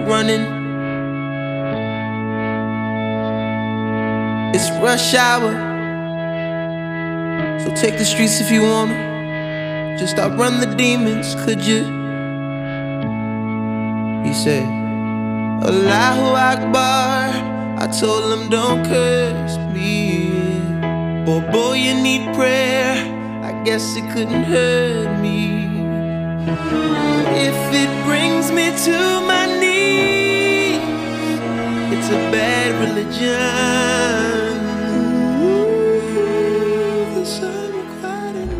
running. It's rush hour, so take the streets if you wanna. Just outrun the demons, could you? He said, Allahu Akbar. I told him don't curse me. Boy, you need prayer. I guess it couldn't hurt me. If it brings me to my knees, it's a bad religion. Ooh, this unrequited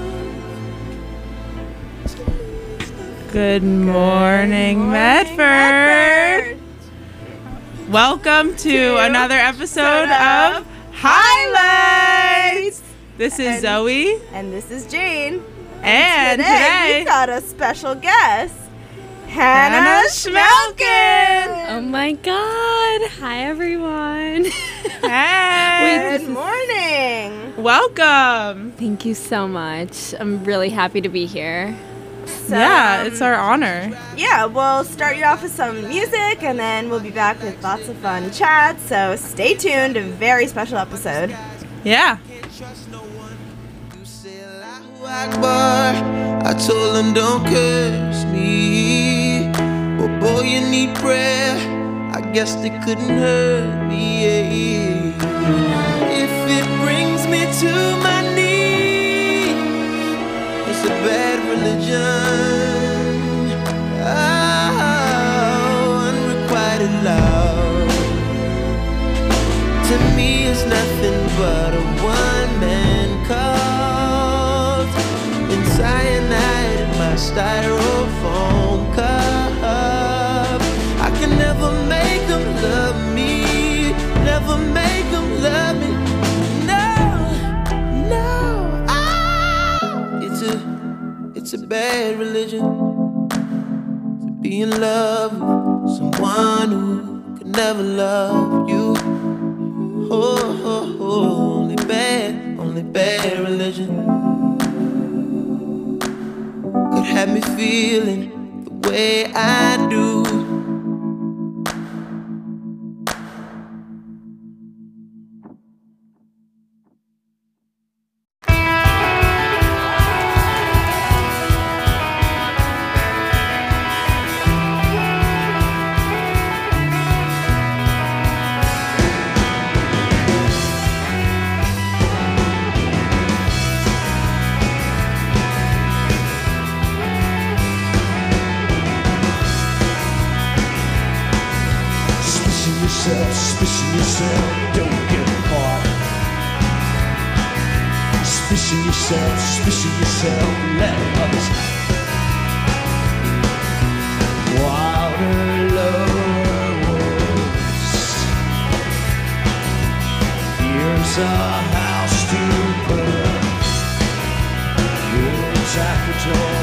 love. Good morning, Medford. Welcome to another episode of Highlights. This is Zoe. And this is Jane. And today we've got a special guest, Hannah Schmelkin. Oh my God. Hi, everyone. Hey. Good morning. Welcome. Thank you so much. I'm really happy to be here. So, Yeah, it's our honor. Yeah, we'll start you off with some music, and then we'll be back with lots of fun chats. So stay tuned. A very special episode. Yeah. I told him don't curse me. Boy, you need prayer. I guess they couldn't hurt me. If it brings me to my knees, it's a bad religion. Oh, unrequited love to me is nothing but a one-man cult. Cyanide in my styrofoam cup. I can never make them love me. Never make them love me. No. Oh. It's a bad religion to be in love with someone who could never love you. Oh, only bad religion could have me feeling the way I do. Suspicion yourself, don't get caught. Suspicion yourself, let others out. Wilder, lower woods. Here's a house to burn. You'll attack the door.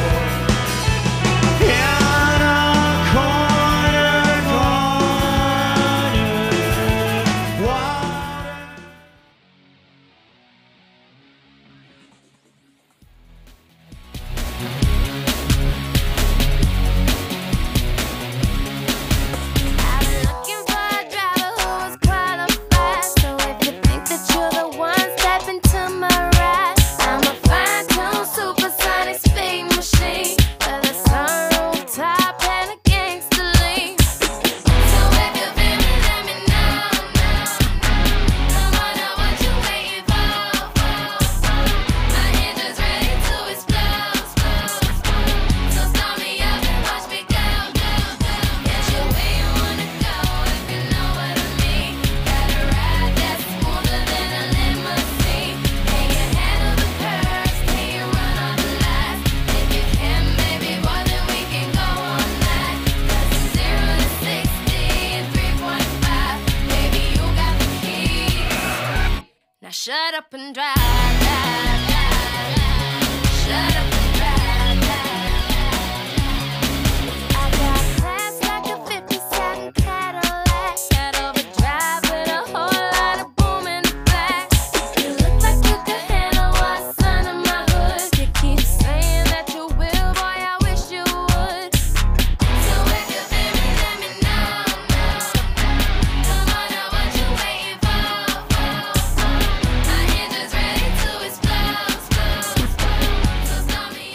Shut up and drive, drive, drive, drive. Shut up and drive, drive, drive. I got class like a 57 Cadillac. Head overdrive with a whole lot of boom in the back. You look like you could handle what's under my hood. You keep saying that you will, boy, I wish you would. So if you feel me, let me know.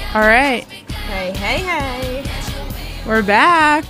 All right. Hey, hey, hey. We're back.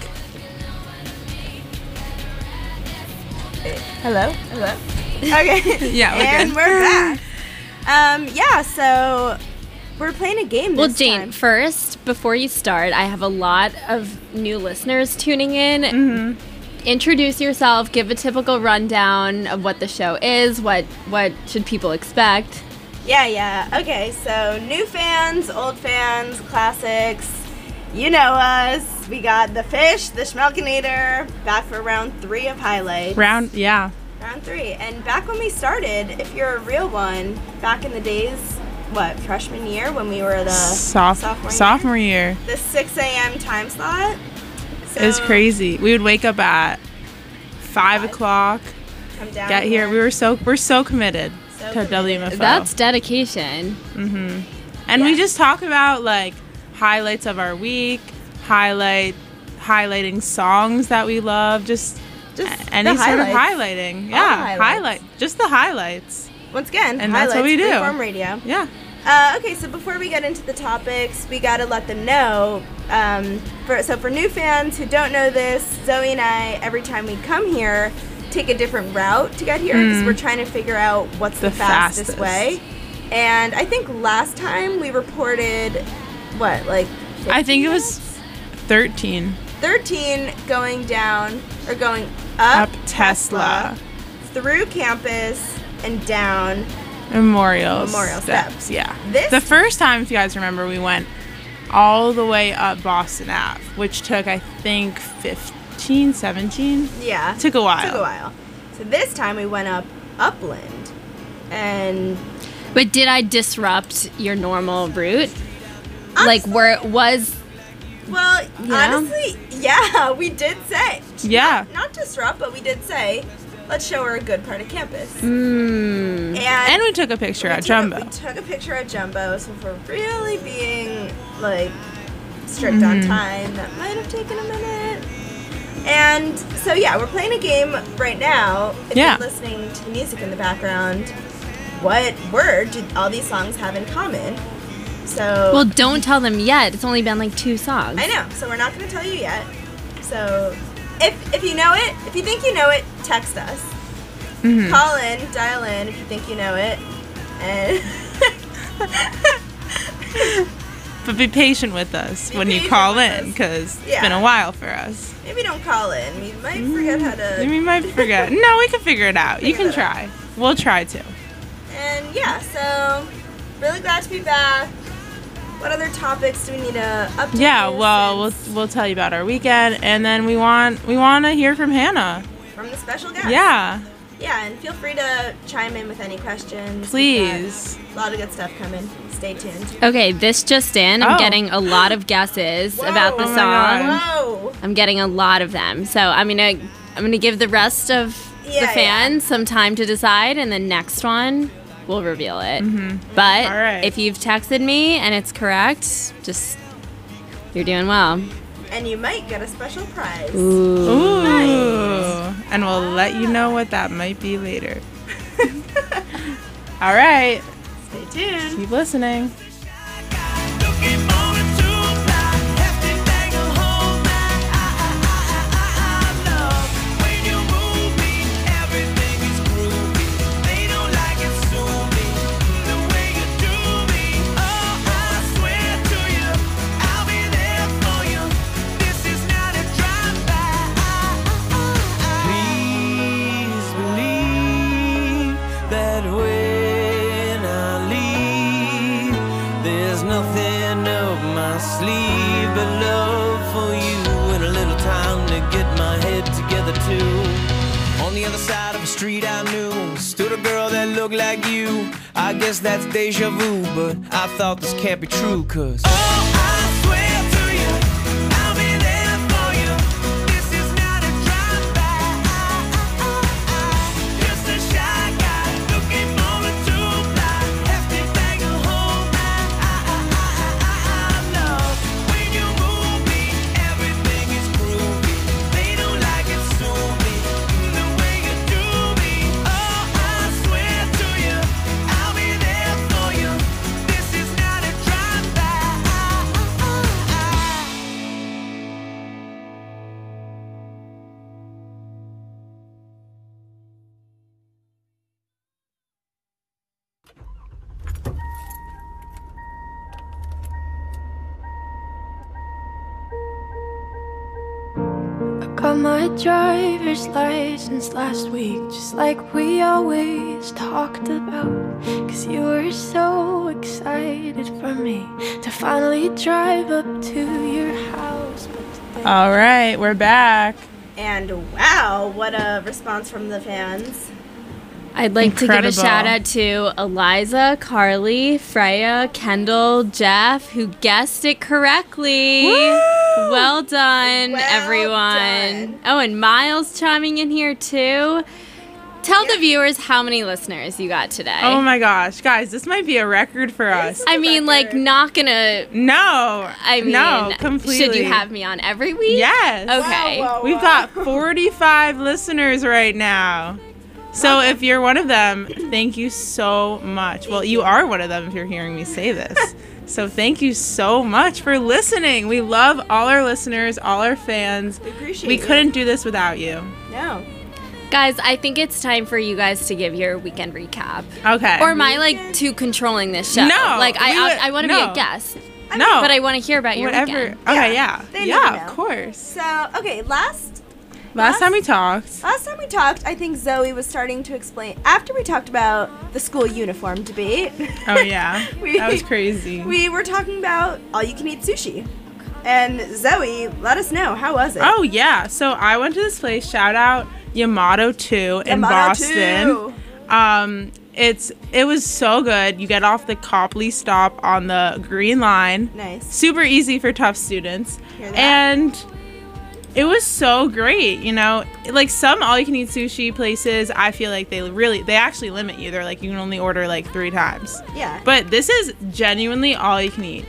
Hello? Hello? Okay. Yeah, we're and good. we're back. Yeah, so we're playing a game Well, this Jane, time. first, before you start, I have a lot of new listeners tuning in. Mm-hmm. Introduce yourself, give a typical rundown of what the show is, what should people expect. Yeah. Okay, so new fans, old fans, classics. You know us. We got the fish, the Schmelkenator, back for round 3 of highlights. Round 3. And back when we started, if you're a real one, back in the days, freshman year when we were the Sophomore year. the 6 a.m. time slot. So It was crazy. We would wake up at 5 o'clock, come down get here. We're so committed So to committed. WMFO. That's dedication. And we Yeah. just talk about like highlights of our week, highlighting songs that we love, just any the sort of highlights. highlighting. All Yeah, the highlights. just the highlights. Once again, And that's highlights, what we do. Freeform Radio. Yeah. Okay, so before we get into the topics, we got to let them know. For new fans who don't know this, Zoe and I, every time we come here, take a different route to get here because we're trying to figure out what's the fastest way. And I think last time we reported, 15 I think it was minutes? 13. 13 going down, or going up, Tesla. through campus, and down. Memorial Steps. Yeah. This- The first time, if you guys remember, we went all the way up Boston Ave, which took, I think, 15, 17. Yeah. Took a while. Took a while. So this time we went up Upland. And But did I disrupt your normal route? Honestly- Like where it was? well, Yeah. honestly, yeah, we did say. Yeah. Not disrupt, but we did say, let's show her a good part of campus. Mm. And we took a picture at Jumbo. We took a picture at Jumbo, so if we're really being, strict on time, that might have taken a minute. And so, yeah, we're playing a game right now. If Yeah. you're listening to the music in the background, what word do all these songs have in common? So, Well, don't tell them yet. It's only been like 2 songs. I know, so we're not going to tell you yet. So, if you know it, if you think you know it, text us. Call in, dial in if you think you know it. And But be patient with us when you patient call with in, us. because it's Yeah. been a while for us. maybe don't call in. We might forget how to. We might forget. No, we can figure it out. You Figure can it out. try. We'll try to. And yeah, so really glad to be back. What other topics do we need to update? Yeah, here well, since- we'll tell you about our weekend, and then we want to hear from Hannah. from the special guest. Yeah, Yeah, and feel free to chime in with any questions. We've please. got a lot of good stuff coming. Stay tuned. Okay, this just in. I'm Oh. getting a lot of guesses about the Whoa. Oh my song. God. Whoa! I'm getting a lot of them. So I'm gonna give the rest of Yeah, the fans some time to decide, and the next one we'll reveal it. But All right. if you've texted me and it's correct, just you're doing well. And you might get a special prize. Ooh. Nice. And we'll let you know what that might be later. All right, Stay tuned. keep listening. Please believe that when I leave, there's nothing up my sleeve but love for you and a little time to get my head together too. On the other side of the street I knew stood a girl that looked like you. I guess that's deja vu, but I thought this can't be true, 'cause I swear to you, I'll be there for you. This is not a drive-by. Just a shy guy looking for a two-ply. Hefty bag of home. I know when you move me, everything is groovy. They don't like it, sue me the way you do me. Oh, I swear to you, I'll be there for you. This is not a drive-by. got my driver's license last week, just like we always talked about. Cause you were so excited for me to finally drive up to your house. But today All right, we're back. And wow, what a response from the fans. I'd like to give a Incredible. shout out to Eliza, Carly, Freya, Kendall, Jeff, who guessed it correctly. Well done, Well everyone. done. Oh, and Miles chiming in here too. Tell the viewers how many listeners you got today. Oh my gosh, guys, this might be a record for us. I mean, like, not gonna. No, I mean, no, completely. should you have me on every week? Yes. Okay. Wow, wow, We've got 45 listeners right now. So if you're one of them, thank you so much. Well, you are one of them if you're hearing me say this. So thank you so much for listening. We love all our listeners, all our fans. We appreciate We you. couldn't do this without you. No. Guys, I think it's time for you guys to give your weekend recap. Okay. Or am I, like, too controlling this show? No, Like, I want to be no. a guest. no, But I want to hear about your whatever. weekend. Okay, yeah. They need to Yeah, know. of course. So, okay, last Last time we talked. time we talked, I think Zoe was starting to explain, after we talked about the school uniform debate, Oh, yeah. We- That was crazy. we were talking about all-you-can-eat sushi. And Zoe, let us know, how was it? Oh, yeah. So I went to this place, shout out Yamato 2 in Yamato Boston. 2. It was so good. You get off the Copley stop on the Green Line. Nice. Super easy for tough students. Hear that? And it was so great, you know. Like some all-you-can-eat sushi places, I feel like they actually limit you. They're like you can only order like 3 times. Yeah. But this is genuinely all you can eat.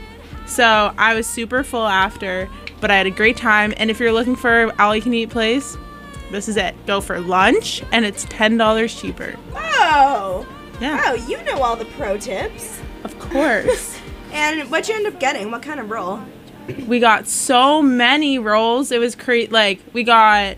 So I was super full after, but I had a great time. And if you're looking for an all-you-can-eat place, this is it. Go for lunch, and it's $10 cheaper. Oh. Yeah, Wow, you know all the pro tips. of course. And what'd you end up getting? What kind of roll? We got so many rolls. It was crazy. Like we got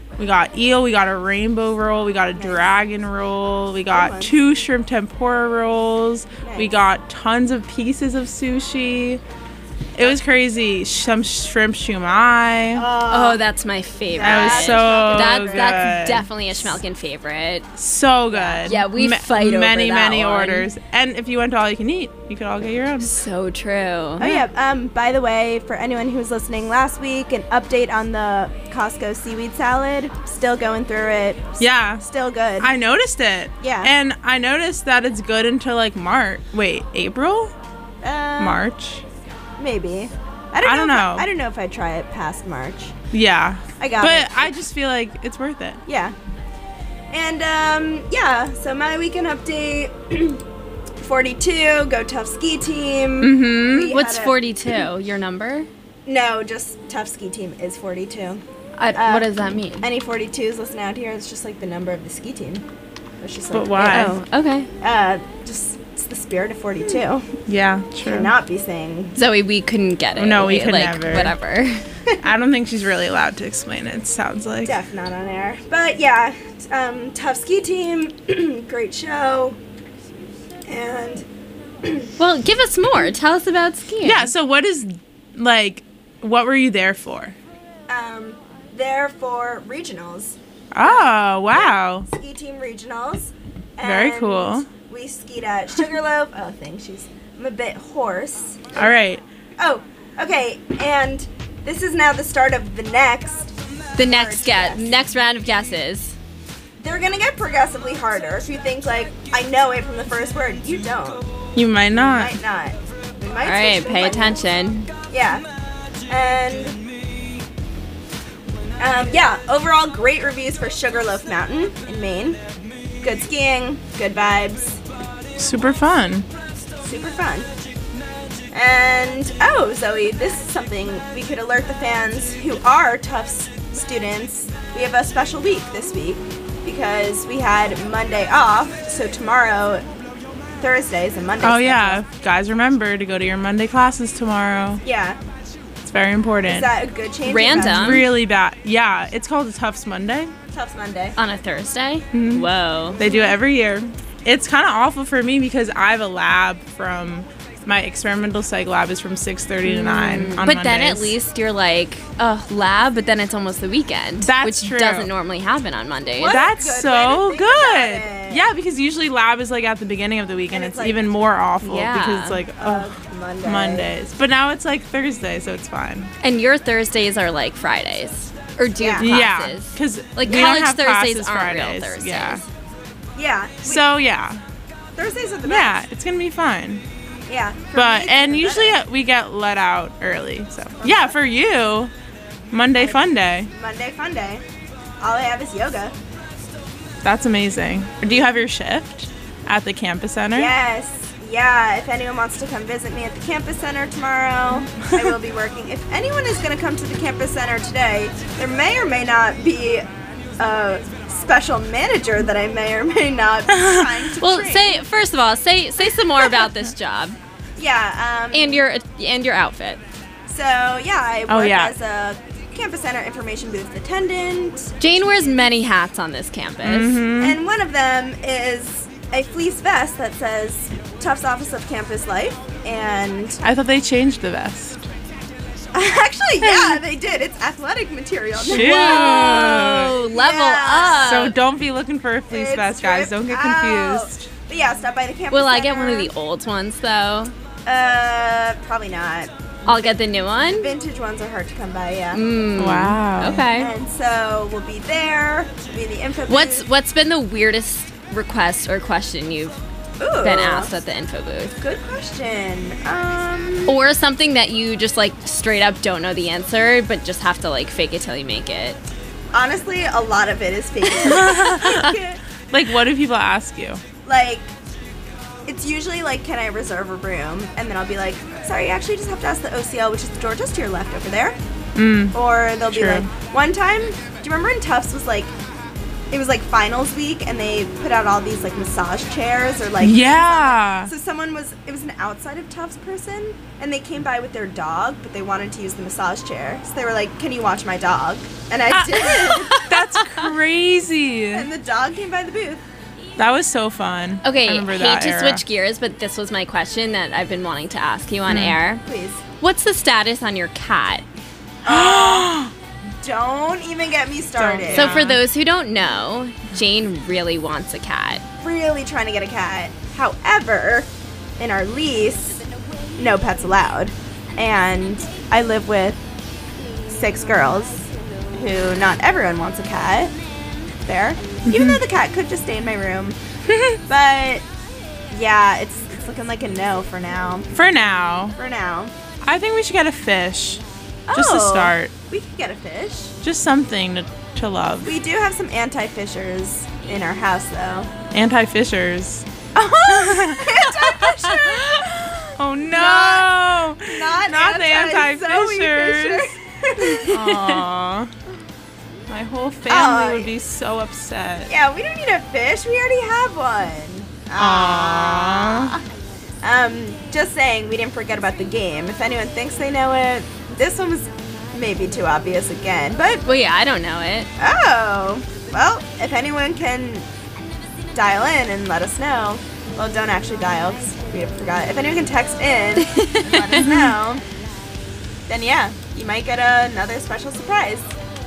eel. We got a rainbow roll. We got a dragon roll. We Good got ones. 2 shrimp tempura rolls. We Nice. got tons of pieces of sushi. It was crazy. Some shrimp shumai. Oh, that's my favorite. That was so That's good. definitely a Schmelkin favorite. So good. Yeah, we fight over many, that many one. orders. And if you went to all you can eat, you could all get your own. So true. Oh yeah. By the way, for anyone who was listening last week, an update on the Costco seaweed salad. Still going through it. Yeah. Still good. I noticed it. Yeah. And I noticed that it's good until like March. Wait, April? March? Maybe. I don't know. I don't know if I'd try it past March. Yeah. I got but it. I just feel like it's worth it. Yeah. And yeah. So my weekend update. 42. Go Tough Ski Team. Mm-hmm. What's 42? Your number? No, just Tough Ski Team is 42. What does that mean? Any 42s listening out here, it's just like the number of the ski team. It's just like But why? Oh, okay. just it's the spirit of 42. Yeah, true. Cannot be saying. Zoe, we couldn't get it. No, we could like, never. Whatever. I don't think she's really allowed to explain it, sounds like. Def not on air. But yeah, Tough Ski Team, great show. And Well, give us more. Tell us about skiing. Yeah, so what were you there for? there for regionals. Oh, wow. Ski Team regionals. Very And cool. We skied at Sugarloaf. Oh, I'm a bit hoarse. All right. Oh, okay. And this is now the start of the next. The next Hard guess. next round of guesses. They're gonna get progressively harder. If you think like I know it from the first word, you don't. You might not. Might not. We might All right, switch them, pay but- attention. Yeah. And yeah, overall great reviews for Sugarloaf Mountain in Maine. Good skiing, good vibes, Super fun. super fun. And oh, Zoe, this is something we could alert the fans who are Tufts students. We have a special week this week because we had Monday off. So tomorrow, Thursday is a Monday. Oh, schedule. yeah. Guys, remember to go to your Monday classes tomorrow. Yeah. It's very important. Is that a good change? Random. Really bad. Yeah, it's called a Tufts Monday. Tufts Monday. On a Thursday? Mm-hmm. Whoa. They do it every year. It's kind of awful for me because I have a lab from my experimental psych lab is from 6:30 to 9 on But then at Mondays. least you're like, oh, lab, but then it's almost the weekend. That's which true. doesn't normally happen on Mondays. What? That's Good way so to think about good. it. Yeah, because usually lab is like at the beginning of the week, and it's it's like- even more awful Yeah. because it's like Mondays. But now it's like Thursday, so it's fine. And your Thursdays are like Fridays. Or do you have Yeah, classes? because Like we college don't have Thursdays classes aren't real Fridays. Thursdays. Yeah. Yeah. So yeah, Thursdays are the yeah, best. it's gonna be fun. Yeah. For But me, it's and the usually better. we get let out early. So yeah, for you, Monday fun day. Monday fun day. All I have is yoga. That's amazing. Do you have your shift at the campus center? Yes. Yeah, if anyone wants to come visit me at the campus center tomorrow, I will be working. If anyone is going to come to the campus center today, there may or may not be a special manager that I may or may not be trying to Well, train. first of all, say some more about this job Yeah, and your outfit. so yeah, I Oh, work yeah. as a campus center information booth attendant, Jane wears many hats on this campus. Mm-hmm. and one of them is a fleece vest that says Tufts Office of Campus Life, and I thought they changed the vest. actually, yeah, they did. It's athletic material. now. Shoot. Whoa, level Yeah. up. So don't be looking for a fleece It's vest, guys. Don't get stripped confused. out. But yeah, stop by the campus Will I get one of center. the old ones though? Probably not. I'll get the new one. Vintage ones are hard to come by, yeah. Wow. Okay. And so we'll be there. We'll be in the info booth. What's been the weirdest request or question you've Ooh, been asked at the info booth? Good question. Or something that you just like straight up don't know the answer, but just have to like fake it till you make it. Honestly, a lot of it is fake. Like, what do people ask you? Like, it's usually like, can I reserve a room? And then I'll be like, sorry, you actually just have to ask the OCL, which is the door just to your left over there. Or they'll be True. like, one time, do you remember when Tufts was like, it was like finals week and they put out all these like massage chairs or like Yeah. So it was an outside of Tufts person, and they came by with their dog, but they wanted to use the massage chair. So they were like, can you watch my dog? And I did. That's crazy. And the dog came by the booth. That was so fun. Okay, I remember hate that to era. switch gears, but this was my question that I've been wanting to ask you on air. Please. What's the status on your cat? Don't even get me started. So for those who don't know, Jane really wants a cat. Really trying to get a cat. However, in our lease, no pets allowed. And I live with 6 girls who not everyone wants a cat. Fair. Even though the cat could just stay in my room. But yeah, it's looking like a no for now. For now, For now. I think we should get a fish. Just to Oh, start. We could get a fish. Just something to love. We do have some anti-fishers in our house though. Anti-fishers. Anti-fisher! Oh no! Not the anti-Zoe anti-fishers. Fisher. Aww. My whole family Oh. would be so upset. Yeah, we don't need a fish. We already have one. Aww. Just saying, we didn't forget about the game. If anyone thinks they know it, this one was maybe too obvious again. But, Well, yeah, I don't know it. oh, well, if anyone can dial in and let us know. Well, don't actually dial, 'cause we forgot. If anyone can text in and let us know, then yeah, you might get another special surprise.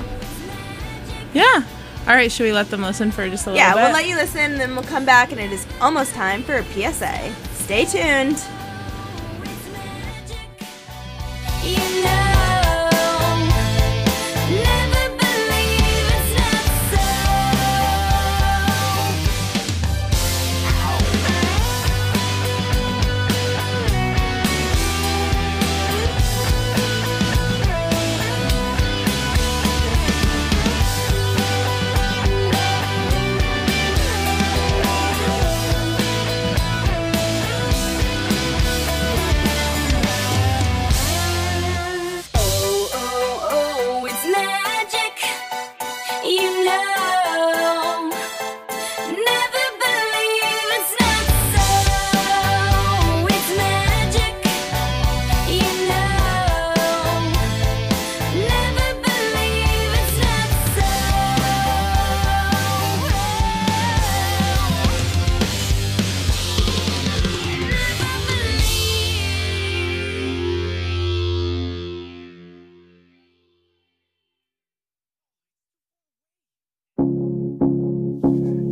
Yeah. All right, should we let them listen for just a little Yeah, bit? we'll let you listen, and then we'll come back, and it is almost time for a PSA. Stay tuned. You know, never believe it's not so. Oh, oh, oh, it's magic. You know, never believe it's not so. It's magic. You know, never believe it's not so. Never believe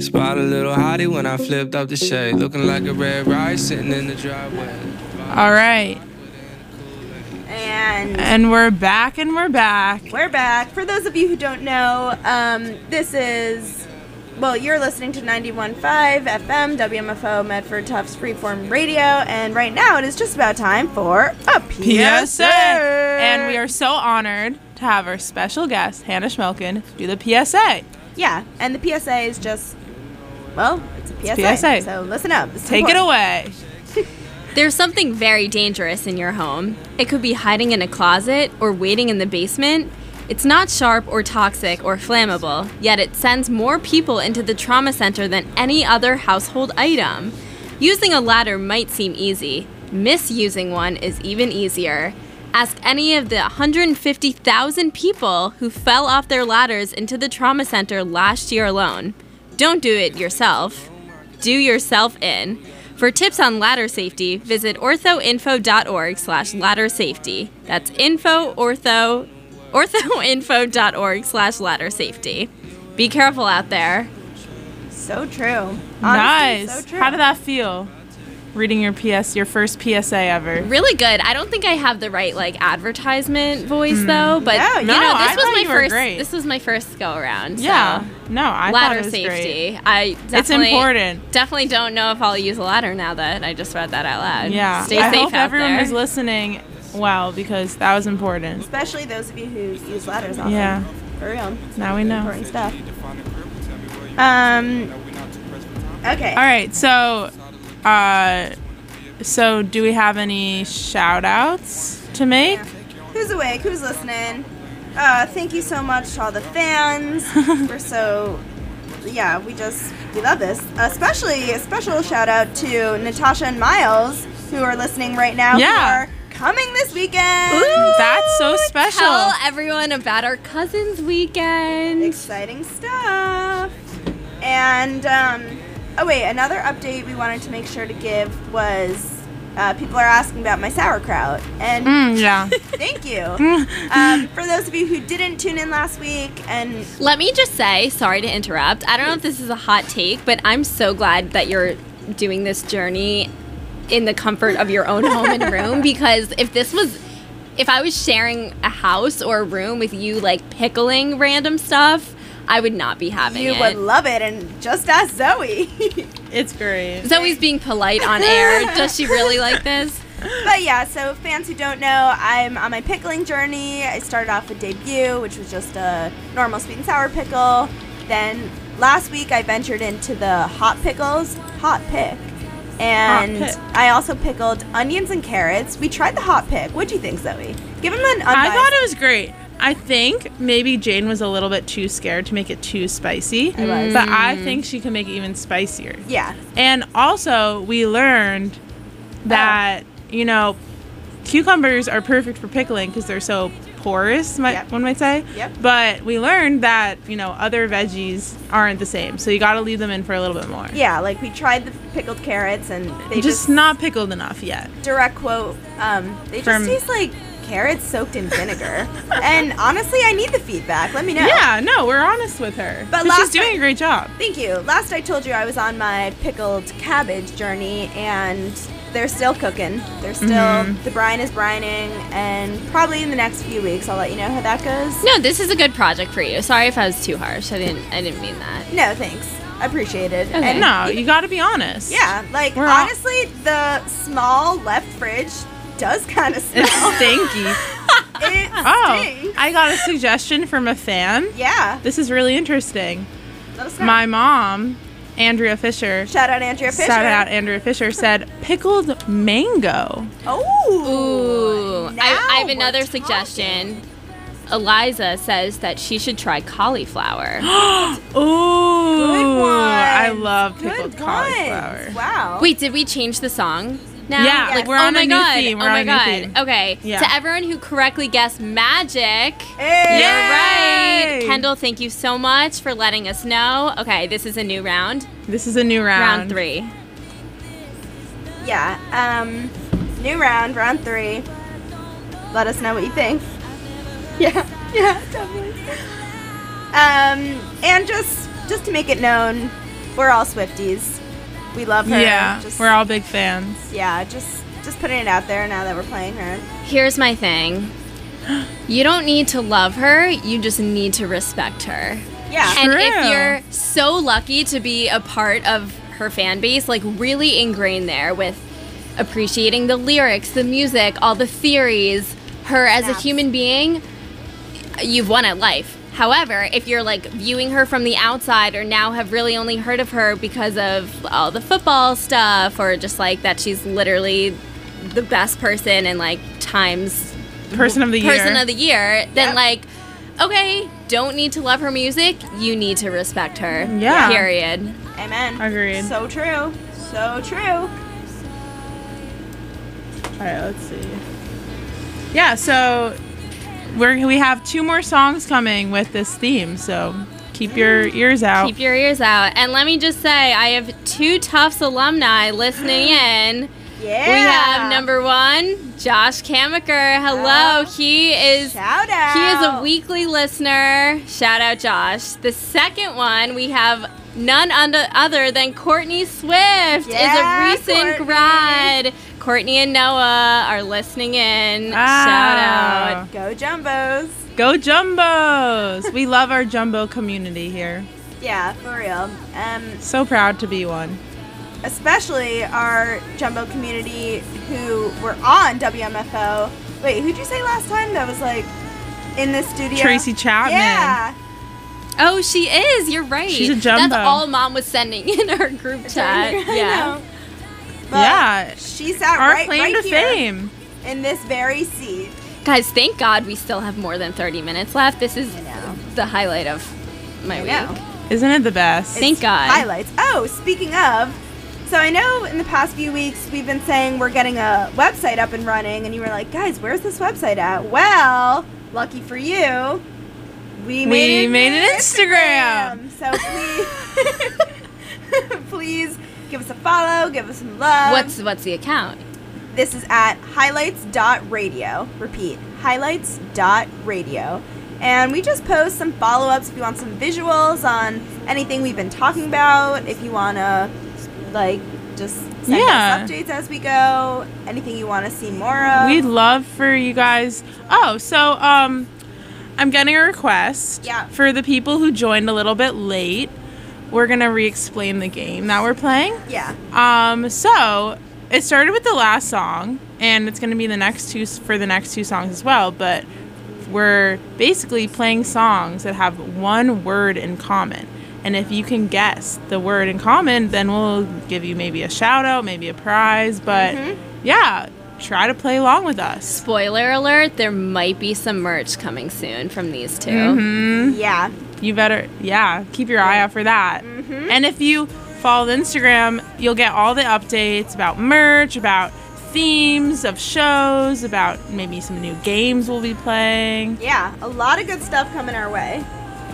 Spot a little hottie when I flipped up the shade. Looking like a red rice sitting in the driveway. All right. And we're back, and we're back. we're back. For those of you who don't know, this is, well, you're listening to 91.5 FM, WMFO, Medford Tufts Freeform Radio, and right now it is just about time for a PSA. And we are so honored to have our special guest, Hannah Schmelkin, do the PSA. Yeah, and the PSA is just, well, it's a PSA. PSA. So listen up. This is Take it important. away. There's something very dangerous in your home. It could be hiding in a closet or waiting in the basement. It's not sharp or toxic or flammable, yet it sends more people into the trauma center than any other household item. Using a ladder might seem easy. Misusing one is even easier. Ask any of the 150,000 people who fell off their ladders into the trauma center last year alone. Don't do it yourself. Do yourself in. For tips on ladder safety, visit orthoinfo.org/ladder safety. That's orthoinfo.org/ladder safety. Be careful out there. So true. Honestly, Nice. So true. How did that feel? Reading your first PSA ever. Really good. I don't think I have the right advertisement voice though, but No, you no, know, I this was thought my you were first. great. This was my first go around. Yeah. So. No, I thought Ladder it was safety. great. I It's definitely, important. Definitely don't know if I'll use a ladder now that I just read that out loud. Yeah. Stay I safe hope out everyone there. was listening well, because that was important. Especially those of you who use ladders often. Yeah. For real. Now we know. Important stuff. Okay. All right, so do we have any shout outs to make? Who's awake? Who's listening? Thank you so much to all the fans. We're so, yeah, we love this. Especially a special shout out to Natasha and Miles, who are listening right now. Yeah. Who are coming this weekend. That's so special. Tell everyone about our cousins weekend. Exciting stuff. And, oh wait, another update we wanted to make sure to give was, people are asking about my sauerkraut. And Yeah. thank you. For those of you who didn't tune in last week, and Let me just say, sorry to interrupt. I don't know if this is a hot take, but I'm so glad that you're doing this journey in the comfort of your own home and room, because if I was sharing a house or a room with you pickling random stuff, I would not be having you it. would love it, and just ask Zoe. It's great. Zoe's being polite on air. Does she really like this? But yeah, so fans who don't know, I'm on my pickling journey. I started off with Debut, which was just a normal sweet and sour pickle. Then last week I ventured into the hot pickles, hot pick. And Hot pick. I also pickled onions and carrots. We tried the hot pick. What'd you think, Zoe? Give him an I unbiased. thought it was great. I think maybe Jane was a little bit too scared to make it too spicy. I was. But I think she can make it even spicier. Yeah. And also, we learned that, cucumbers are perfect for pickling because they're so porous, Yep. one might say. Yep. But we learned that, other veggies aren't the same. So you got to leave them in for a little bit more. Yeah, we tried the pickled carrots, and they Just not pickled enough yet. direct quote, they From- just taste like carrots soaked in vinegar. And honestly, I need the feedback. Let me know. Yeah, no, we're honest with her. But But she's last doing night- a great job. Thank you. Last I told you I was on my pickled cabbage journey, and they're still cooking. They're still, the brine is brining, and probably in the next few weeks I'll let you know how that goes. No, this is a good project for you. Sorry if I was too harsh. I didn't mean that. No, thanks. I appreciate it. Okay. And No, you got to be honest. yeah, We're all- honestly, the small left fridge does kind of smell. It's stinky. It Oh, stinks. I got a suggestion from a fan. Yeah. This is really interesting. Let us know. My mom, Andrea Fisher, Shout out Andrea Fisher. shout out Andrea Fisher, said pickled mango. Oh. Ooh. Now I have we're another talking. suggestion. Eliza says that she should try cauliflower. Ooh, Good one. I love pickled Good cauliflower. ones. Wow. Wait, did we change the song now? Yeah, like, we're oh on my a new god. theme. We're Oh on my a new god. theme. Okay. Yeah. To everyone who correctly guessed magic, Hey. you're right. Yay! Kendall, thank you so much for letting us know. Okay, this is a new round. This is a new round. Round 3. Yeah. New round, round 3. Let us know what you think. Yeah. Yeah, definitely. And just to make it known, we're all Swifties. We love her. Yeah, Just, we're all big fans. yeah, just putting it out there now that we're playing her. Here's my thing. You don't need to love her, you just need to respect her. Yeah. And True. if you're so lucky to be a part of her fan base, like really ingrained there with appreciating the lyrics, the music, all the theories, her as a Snaps. human being, you've won at life. However, if you're like viewing her from the outside or now have really only heard of her because of all the football stuff or just like that she's literally the best person and like Times Person of the year. Person of the year, then Yep. like, okay, don't need to love her music. You need to respect her. Yeah. Period. Amen. Agreed. So true. So true. All right, let's see. Yeah, so we have 2 more songs coming with this theme, so keep your ears out. Keep your ears out. And let me just say, I have 2 Tufts alumni listening in. Yeah. We have number 1, Josh Kamaker. Hello. He is Shout out. He is a weekly listener. Shout out, Josh. The second one, we have none other than Courtney Swift. Yeah, is a recent Courtney. grad. Courtney and Noah are listening in. Wow. Shout out. Go Jumbos. Go Jumbos! We love our Jumbo community here. Yeah, for real. So proud to be one. Especially our Jumbo community who were on WMFO. Wait, who'd you say last time that was like in the studio? Tracy Chapman. Yeah. Oh, she is. You're right. She's a jumbo. That's all Mom was sending in our group chat. I Yeah. know. But Yeah. She sat Our right claim to here fame. in this very seat. Guys, thank God we still have more than 30 minutes left. This is know. the highlight of my week. know. Isn't it the best? Thank God. Highlights. Oh, speaking of, so I know in the past few weeks we've been saying we're getting a website up and running, and you were like, guys, where's this website at? Well, lucky for you, we made an Instagram. So please, please give us a follow, give us some love. What's the account? This is at highlights.radio. Repeat, highlights.radio. And we just post some follow-ups if you want some visuals on anything we've been talking about. If you want to, like, just send Yeah. us updates as we go. Anything you want to see more of. We'd love for you guys. Oh, so I'm getting a request. Yeah. For the people who joined a little bit late, we're gonna re-explain the game that we're playing. Yeah. So it started with the last song, and it's gonna be the next 2 for the next 2 songs as well. But we're basically playing songs that have one word in common. And if you can guess the word in common, then we'll give you maybe a shout out, maybe a prize. But yeah, try to play along with us. Spoiler alert, there might be some merch coming soon from these 2. Mm-hmm. Yeah. You better, keep your eye out for that. And if you follow the Instagram, you'll get all the updates about merch, about themes of shows, about maybe some new games we'll be playing. Yeah. A lot of good stuff coming our way.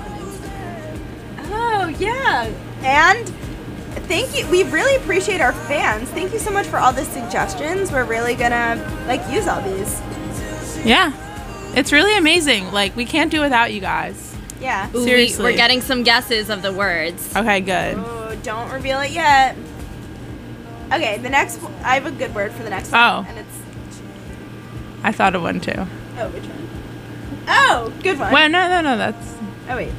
Oh, yeah. And thank you. We really appreciate our fans. Thank you so much for all the suggestions. We're really going to, use all these. Yeah. It's really amazing. We can't do it without you guys. Yeah. Ooh, Seriously. we're getting some guesses of the words. Okay, good. Oh, don't reveal it yet. Okay, I have a good word for the next one. Oh. And it's, I thought of one too. oh, which one? Oh, good one. Wait, no, that's, Oh, wait.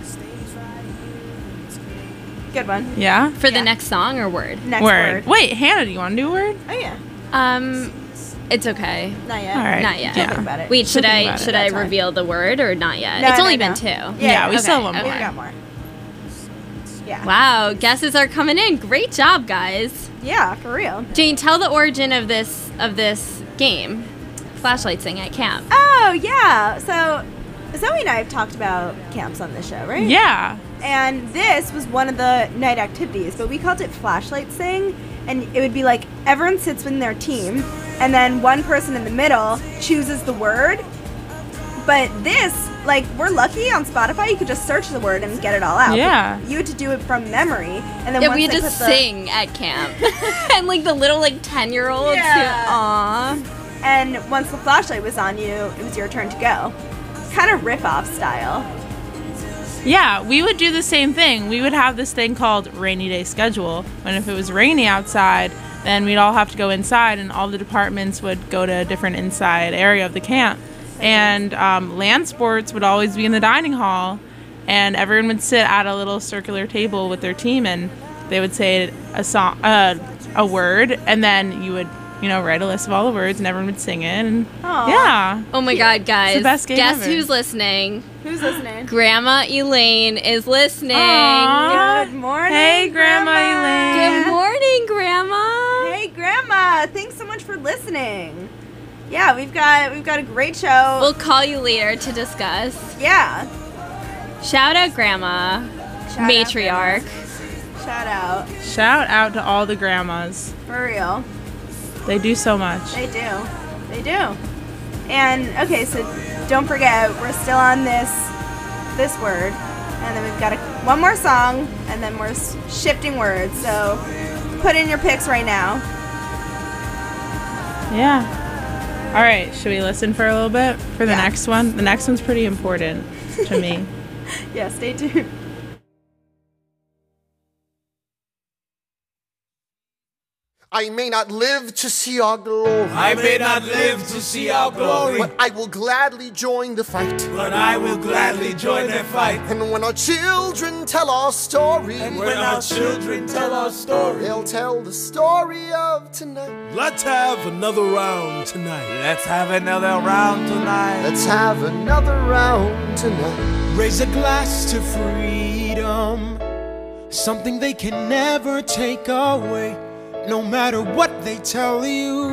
Good one. yeah? For the Yeah. next song or word? Next Word. word. Wait, Hannah, do you want to do a word? Oh, yeah. It's okay. Not yet. All right. Not yet. Yeah. Think about it. Wait, should Think I about it. should I That's fine. reveal the word or not yet? No, It's no, only no. been 2. Yeah, we okay. still have one We more. got more. Yeah. Wow, guesses are coming in. Great job, guys. Yeah, for real. Jane, tell the origin of this game. Flashlight Sing at camp. Oh, yeah. So, Zoe and I have talked about camps on this show, right? Yeah. And this was one of the night activities, but we called it Flashlight Sing. And it would be like everyone sits within their team, and then one person in the middle chooses the word. But this, we're lucky on Spotify, you could just search the word and get it all out. Yeah. But you had to do it from memory. And then Yeah, once we they just put the- sing at camp. And the little 10-year-olds Yeah. Aw. And once the flashlight was on you, it was your turn to go. Kind of riff-off style. Yeah, we would do the same thing. We would have this thing called rainy day schedule. When if it was rainy outside, then we'd all have to go inside, and all the departments would go to a different inside area of the camp. And land sports would always be in the dining hall, and everyone would sit at a little circular table with their team, and they would say a song, a word, and then you would, write a list of all the words, and everyone would sing it. And yeah. Oh my God, guys! It's the best game Guess ever. who's listening? Who's listening? Grandma Elaine is listening. Aw. Good morning. Hey, Grandma Elaine. Good morning, Grandma. Hey, Grandma. Thanks so much for listening. Yeah, we've got a great show. We'll call you later to discuss. Yeah. Shout out, Grandma. Shout out, Matriarch. Grandma. Shout out. Shout out to all the grandmas. For real. They do so much. They do. They do. And okay, so don't forget, we're still on this word, and then we've got one more song, and then we're shifting words. So put in your picks right now. Yeah. All right, should we listen for a little bit for the next one? The next one's pretty important to me. Yeah, stay tuned. I may not live to see our glory. I may not live to see our glory, But I will gladly join the fight. but I will gladly join the fight. And when our children tell our story, And when our children tell our story, they'll tell the story of tonight. let's have another round tonight. Let's have another round tonight. Let's have another round tonight. Raise a glass to freedom, something they can never take away, no matter what they tell you.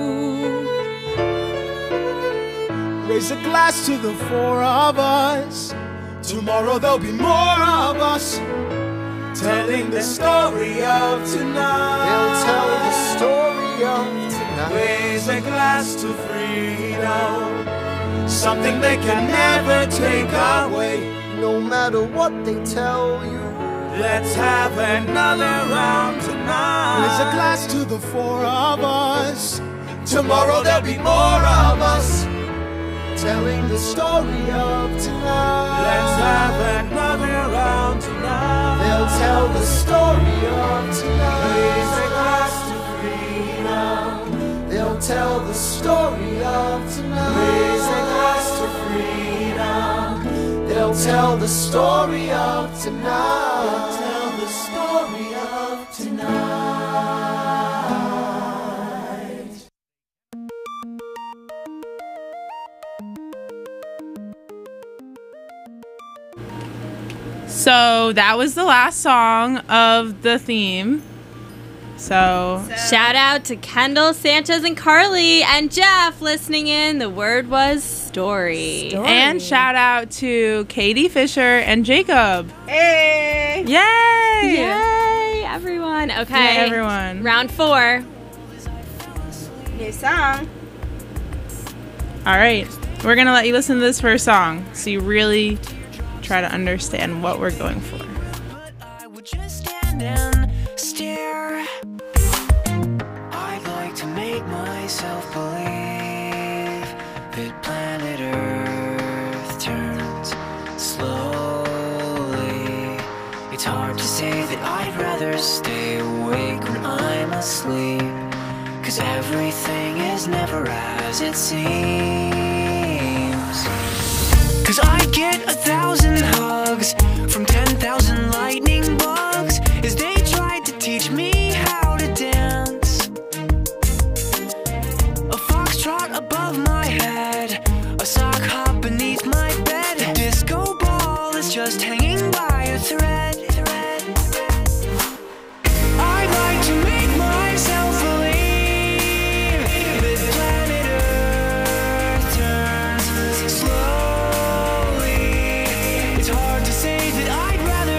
Raise a glass to the four of us. Tomorrow there'll be more of us, telling the story of tonight. They'll tell the story of tonight. Raise a glass to freedom, something they can never take away. No matter what they tell you. Let's have another round tonight. Raise a glass to the four of us. Tomorrow there'll be more of us, Telling the story of tonight. let's have another round tonight. They'll tell the story of Raise tonight. a glass to freedom. They'll tell the story of tonight. Raise a glass to freedom. They'll tell the story of tonight. Tell the story of tonight. So that was the last song of the theme. So Shout out to Kendall, Sanchez, and Carly, and Jeff listening in. The word was story. and shout out to Katie Fisher and Jacob. Hey. Yay! Yay, everyone. Okay. Yay, everyone. Round 4. New song. All right, we're gonna let you listen to this first song, so you really try to understand what we're going for. I would just stand and stare. I'd like to make myself believe that planet Earth turns slowly. It's hard to say that I'd rather stay awake when I'm asleep, 'cause everything is never as it seems. 'Cause I get 1,000 hugs from 10,000 lightning bugs as they tried to teach me how to dance. A foxtrot above my head, a sock hop beneath my bed. A disco ball is just hanging by a thread. I'd like to make myself believe that planet Earth turns slowly. It's hard to say that I'd rather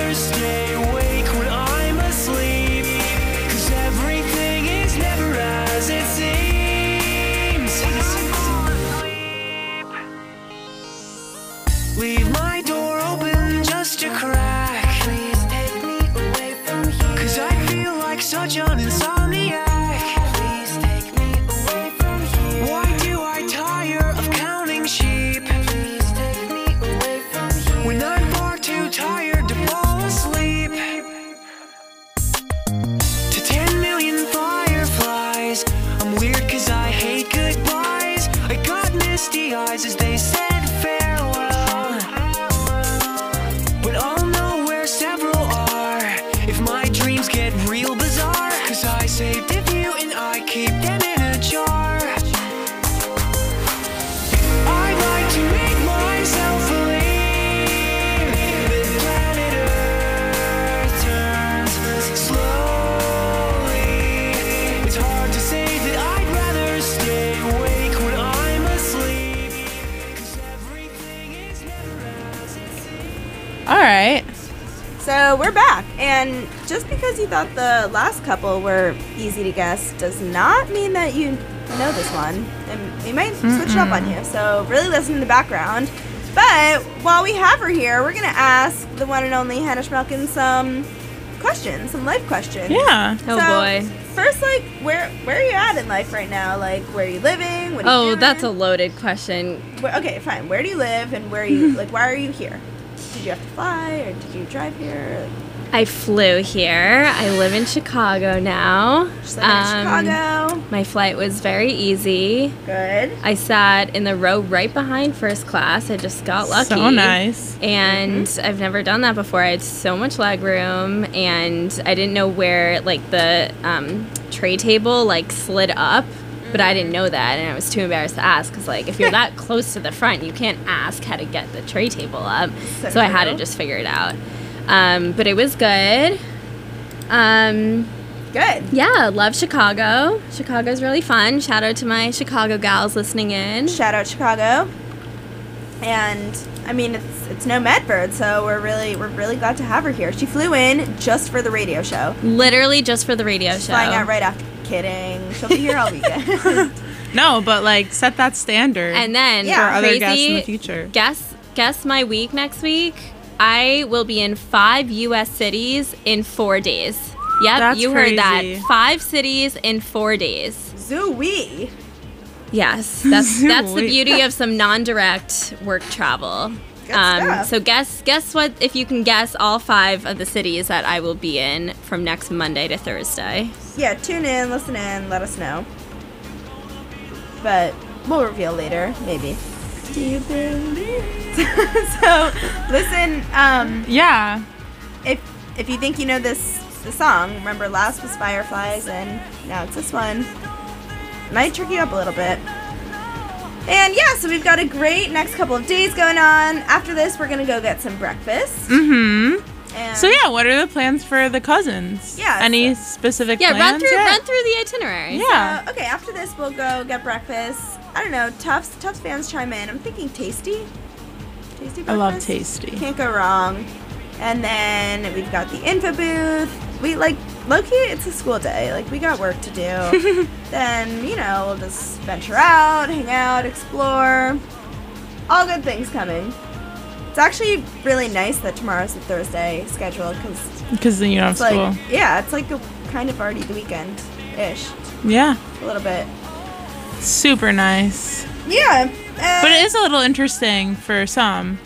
empty eyes as they said farewell. But I'll know where several are if my dreams get real bizarre. 'Cause I saved a few and I keep them in a jar. I'd like to make myself believe that planet Earth turns slowly. It's hard to say that I'd rather stay awake when I'm asleep. 'Cause everything is never as it seems. All right. So we're back, and just because you thought the last couple were easy to guess does not mean that you know this one. And we might switch it up on you, so really listen to the background. But while we have her here, we're going to ask the one and only Hannah Schmelkin some questions, some life questions. Yeah. Oh, So, boy. First, like, where are you at in life right now? Like, where are you living? What are you Oh, doing? that's a loaded question. Okay, fine. Where do you live, and where are you, like, why are you here? Did you have to fly, or did you drive here? I flew here. I live in Chicago now. Just living in Chicago. My flight was very easy. Good. I sat in the row right behind first class. I just got lucky. So nice. And I've never done that before. I had so much leg room, and I didn't know where like the tray table like slid up, but I didn't know that, and I was too embarrassed to ask because like if you're that close to the front, you can't ask how to get the tray table up. So I had to true. just figure it out. But it was good. Good. Yeah, love Chicago. Chicago's really fun. Shout out to my Chicago gals listening in. Shout out Chicago. And I mean, it's no Medford, so we're really glad to have her here. She flew in just for the radio show. Literally just for the radio show. Flying out right after. Kidding. She'll be here all weekend. No, but like set that standard. And then Yeah. for other crazy, guests in the future. Guess my week next week. I will be in 5 U.S. cities in 4 days. Yep, That's you heard crazy. that. 5 cities in 4 days. Zooey. Yes, that's the Sweet. beauty of some non-direct work travel. Good stuff. So guess what? If you can guess all 5 of the cities that I will be in from next Monday to Thursday. Yeah, tune in, listen in, let us know. But we'll reveal later, maybe. Do you believe? So, listen, Yeah. if you think you know this song, remember last was Fireflies and now it's this one. Might trick you up a little bit. And yeah, so we've got a great next couple of days going on. After this, we're gonna go get some breakfast. Mm-hmm. And So yeah, what are the plans for the cousins? Yeah, Any specific Yeah, plans? run through the itinerary. Yeah. Okay, after this, we'll go get breakfast. I don't know, Tufts fans chime in. I'm thinking Tasty. Tasty breakfast. I love Tasty. Can't go wrong. And then we've got the info booth. We like low-key, it's a school day. Like we got work to do. Then, you know, we'll just venture out, hang out, explore. All good things coming. It's actually really nice that tomorrow's the Thursday schedule Because then you don't have it's like, school. yeah, it's like kind of already the weekend-ish. Yeah. A little bit. Super nice. Yeah. But it is a little interesting for some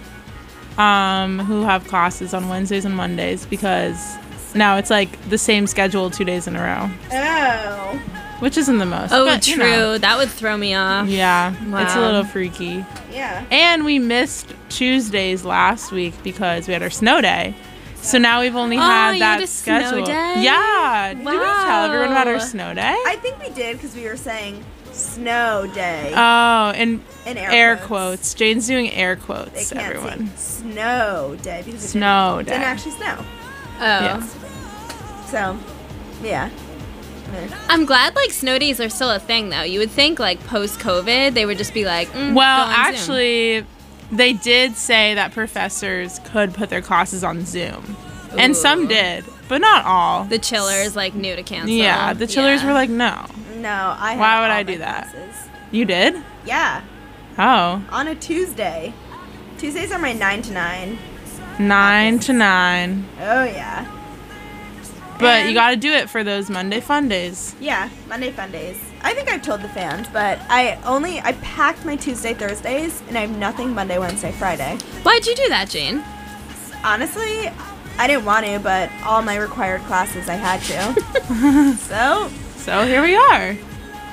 who have classes on Wednesdays and Mondays because now it's like the same schedule 2 days in a row, Oh. which isn't the most. Oh, but, you true. know. That would throw me off. Yeah, it's a Wow. little freaky. Yeah. And we missed Tuesdays last week because we had our snow day. So now we've only Oh, had you that had a snow schedule. day? Yeah. Did we tell everyone about our Wow. snow day? I think we did because we were saying snow day Oh, and in air quotes. Jane's doing air quotes, They can't everyone. say snow day because it Snow didn't, day. didn't actually snow. Oh. Yeah. So, yeah. I'm glad like snow days are still a thing though. You would think like post-COVID they would just be like, Well, go on Zoom. actually, they did say that professors could put their classes on Zoom. And some Ooh. did, but not all. The chillers like knew to cancel. Yeah, the chillers Yeah. were like, no. No, I had Why would all I my do that? classes. You did? Yeah, Oh. on a Tuesday. Tuesdays are my 9 to 9. 9 to 9. Oh, yeah. But And- you got to do it for those Monday fun days. Yeah, Monday fun days. I think I've told the fans, but I packed my Tuesday, Thursdays, and I have nothing Monday, Wednesday, Friday. Why'd you do that, Jane? Honestly, I didn't want to, but all my required classes I had to. So, So here we are.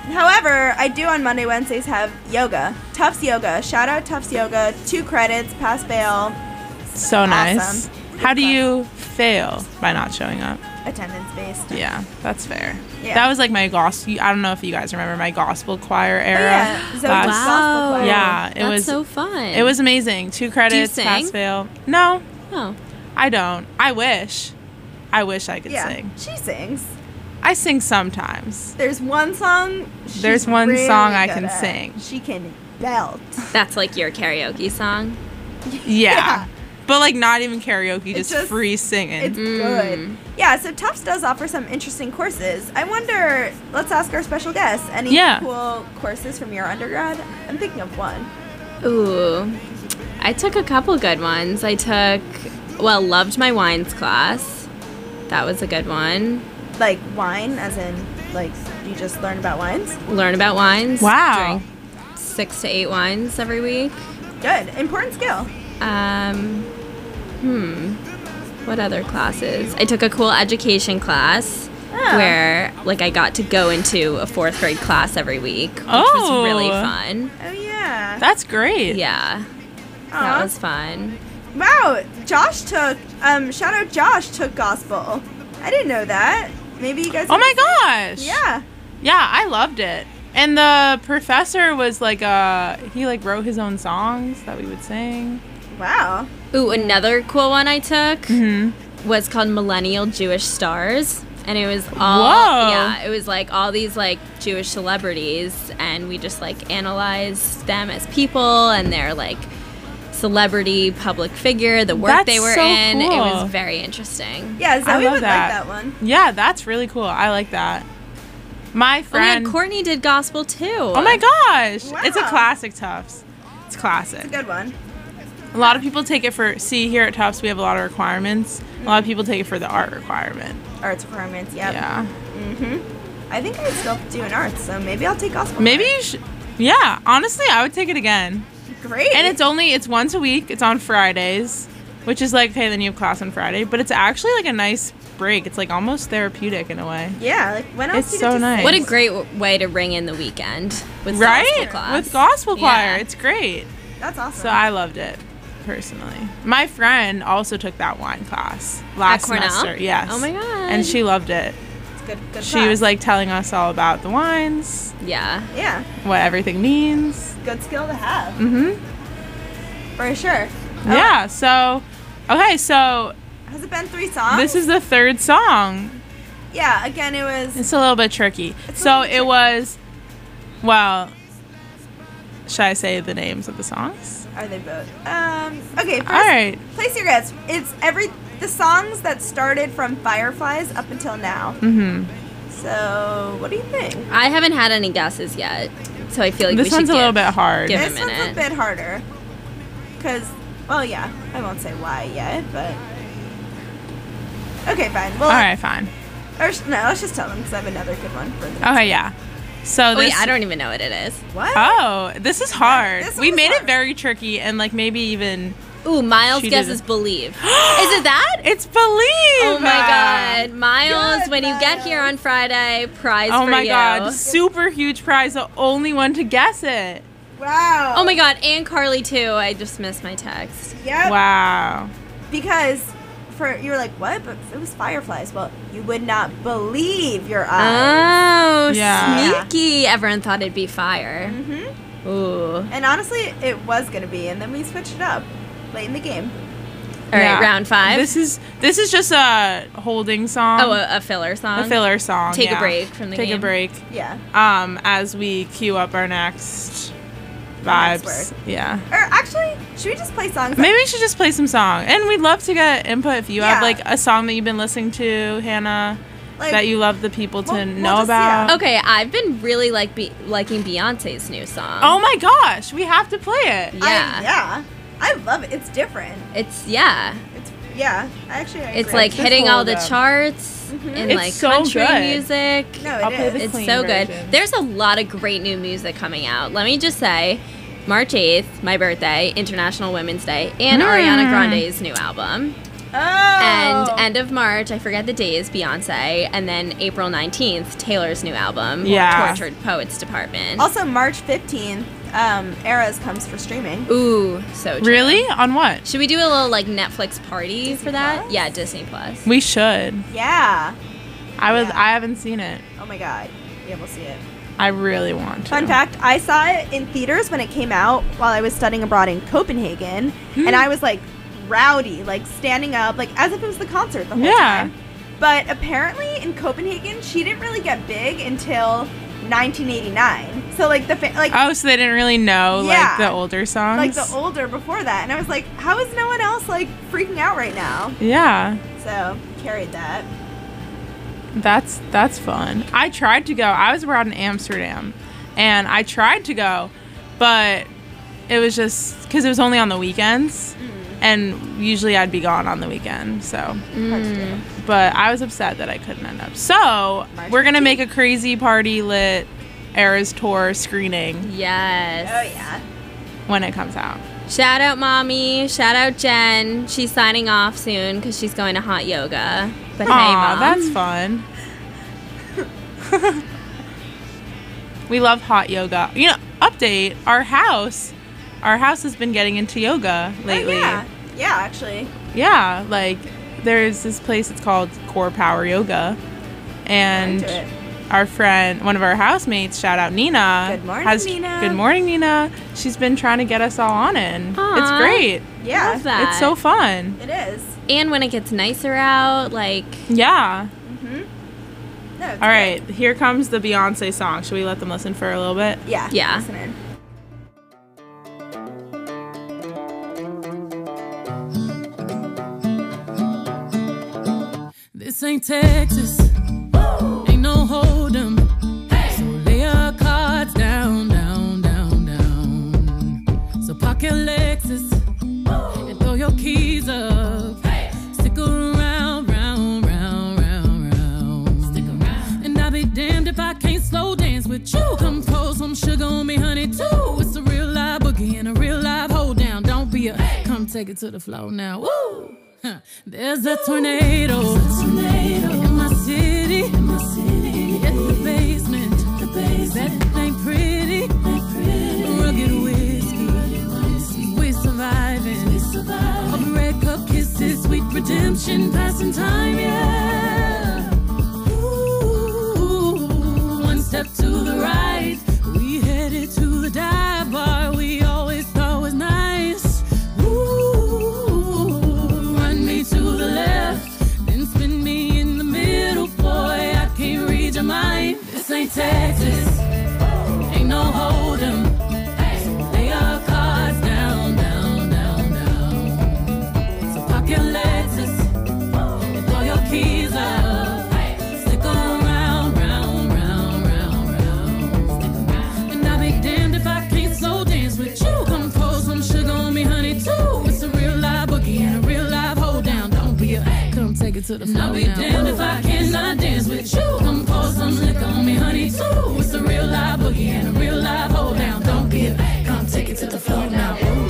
However, I do on Monday, Wednesdays have yoga. Tufts Yoga. Shout out Tufts Yoga. 2 credits, pass fail. So nice. Awesome. How do you fail by not showing up? Attendance based. Yeah, that's fair. Yeah. That was like my gospel. I don't know if you guys remember my gospel choir era. yeah. Zoe's last- gospel choir. Yeah, it That's was so fun. It was amazing. 2 credits, sing? pass fail. No, Oh. I don't. I wish I could Yeah. sing. She sings. I sing sometimes. There's one song. she's There's one really song I good can at. sing. She can belt. That's like your karaoke song. Yeah. But like not even karaoke, It's just just- free singing. It's good. Yeah, so Tufts does offer some interesting courses. I wonder, let's ask our special guest, any Yeah. cool courses from your undergrad? I'm thinking of one. Ooh. I took a couple good ones. Loved my wines class. That was a good one. Like wine, as in, like, you just learn about wines? Learn about wines. Wow. Drink 6 to 8 wines every week. Good. Important skill. What other classes? I took a cool education class Oh. where like I got to go into a 4th grade class every week, which Oh. was really fun. Oh, yeah. That's great. Yeah. Aw. That was fun. Wow, Josh took, shout out Josh took gospel. I didn't know that. Maybe you guys. Oh my gosh. Yeah. Yeah, I loved it. And the professor was like he like wrote his own songs that we would sing. Wow. Ooh, another cool one I took Mm-hmm. was called Millennial Jewish Stars. And it was all Whoa. yeah, it was like all these like Jewish celebrities and we just like analyzed them as people and their like celebrity public figure, the work That's they were so in. It cool. was very interesting. Yeah, Zoe I love would that. like that one. Yeah, that's really cool. I like that. My Oh my friend. God, Courtney did gospel too. Oh my gosh. It's a Wow. classic Tufts. It's classic. It's a good one. A lot of people take it for, see, here at Tufts, we have a lot of requirements. A lot of people take it for the art requirement. Arts requirements, yep. Yeah. I think I'd still do an arts, so maybe I'll take gospel. Maybe you should, yeah, honestly, I would take it again. Great. And it's once a week. It's on Fridays, which is like, okay, then you have class on Friday. But it's actually like a nice break. It's like almost therapeutic in a way. yeah, like when else It's do you so get to nice. sing? What a great way to ring in the weekend with Right? gospel class. With gospel choir. Yeah. It's great. That's awesome. So I loved it, personally. My friend also took that wine class last Cornell? semester. Yes. Oh my God. And she loved it. It's good. Good. She class. was like telling us all about the wines, Yeah. yeah, what everything means. good skill to have Mm-hmm. for sure. Yeah. So, okay. So Has it been 3 songs? this is the 3rd song. Yeah. Again, it was. It's a little bit tricky. It's a So little bit it was, well, should I say the names of the songs? Are they both? Okay. First, All right. place your bets. It's the songs that started from Fireflies up until now. Mm-hmm. So, what do you think? I haven't had any guesses yet, so I feel like This we should one's a little give- bit hard. give- This a one's a minute. bit harder. Because, well, yeah, I won't say why yet, but. Okay, fine. Well, All right, fine. no, let's just tell them because I have another good one for them. Okay, yeah. So Oh, this. wait, I don't even know what it is. What? Oh, this is hard. This We one's made hard. it very tricky and like maybe even. Ooh, Miles She guesses didn't- Believe. Is it that? It's Believe. Oh my God, Miles! Good, when you get Miles. here on Friday, prize Oh for my you. God, super huge prize. The only one to guess it. Wow. Oh my God, and Carly too. I just missed my text. Yep. Wow. Because you were like, what? But it was Fireflies. Well, you would not believe your eyes. Oh, Yeah. sneaky! Everyone thought it'd be fire. Mm-hmm. Ooh. And honestly, it was gonna be, and then we switched it up late in the game. All right, Yeah. round 5. This is just a holding song. oh, a filler song. a filler song. Take a yeah. break from the Take game. a break. Yeah. As we queue up our next Next vibes. word. Yeah. Or actually, should we just play songs? Maybe we should just play some song. And we'd love to get input if you Yeah. have like a song that you've been listening to, Hannah, Like, that you love the people to we'll know just- about. yeah. Okay, I've been really liking Beyonce's new song. Oh my gosh, we have to play it. Yeah. yeah. I love it. It's different. It's yeah. Yeah. Actually, I It's agree. like This hitting all the hold up. charts in It's like so country good. music. No, I'll play it the is. It's clean so good. version. There's a lot of great new music coming out. Let me just say, March 8th, my birthday, International Women's Day, and Ariana Grande's new album. Oh. And end of March, I forget the days, Beyonce, and then April 19th, Taylor's new album, Yeah. Tortured Poets Department. Also, March 15th, Eras comes for streaming. Ooh, so true. Really? On what? Should we do a little like Netflix party for that? Plus? Yeah, Disney Plus. We should. Yeah. I haven't seen it. Oh my god. Yeah, we'll see it. I really want to. Fun fact, I saw it in theaters when it came out while I was studying abroad in Copenhagen. And I was like rowdy, like standing up, like as if it was the concert the whole time. But apparently in Copenhagen, she didn't really get big until 1989. So like Oh, so they didn't really know Yeah. like the older songs? like the older before that. And I was like, how is no one else like freaking out right now? Yeah. So carried that. That's fun. I tried to go. I was abroad in Amsterdam, and I tried to go, but it was just because it was only on the weekends, and usually I'd be gone on the weekend. So, but I was upset that I couldn't end up. So we're gonna make a crazy party lit Eras Tour screening. Yes. Oh yeah. When it comes out. Shout out Mommy. Shout out Jen. She's signing off soon because she's going to hot yoga. But hey, Aw, Mom. that's fun. We love hot yoga. You know, update, our house has been getting into yoga lately. Oh, yeah. Yeah, actually. Yeah, like there's this place, it's called Core Power Yoga. And Into it. our friend, one of our housemates, shout out Nina. Good morning, Nina. Good morning, Nina. She's been trying to get us all on it. And it's Aw. great. Yeah. Love that. It's so fun. It is. And when it gets nicer out, like, Yeah. No, it's All right, here comes the Beyonce song. Should we let them listen for a little bit? good. Yeah. Yeah. Listen in. This ain't Texas, ain't no hold'em. So lay your cards down, down, down, down. So park your Lexus and throw your keys up. Stick around, round, round, round, round. Stick around. And I'll be damned if I can't slow dance with you. Come pour some sugar on me, honey, too. It's a real live boogie and a real live hold down. Don't be a come take it to the floor now. Woo! There's a tornado in my city, in the basement. That ain't pretty. Rugged whiskey, we surviving. All the red cup kisses, sweet redemption, passing time, yeah. Ooh, one step to the right, we headed to the dive bar we always thought was nice. To the left, then spin me in the middle, boy, I can't read your mind. This ain't Texas, ain't no hold'em. So lay your cards down, down, down, down. So park your Lexus and throw your keys up. Stick around, round, round, round, round. And I'll be damned if I can't slow dance with you. Come pour some sugar on me, honey, too. It's a real live boogie and a real live hold down. Don't be a come take it to the floor. I'll be damned if I cannot dance with you. Come pour some liquor on me, honey, too. It's a real live boogie and a real live hold down. Don't be a come take it to the floor now. Ooh.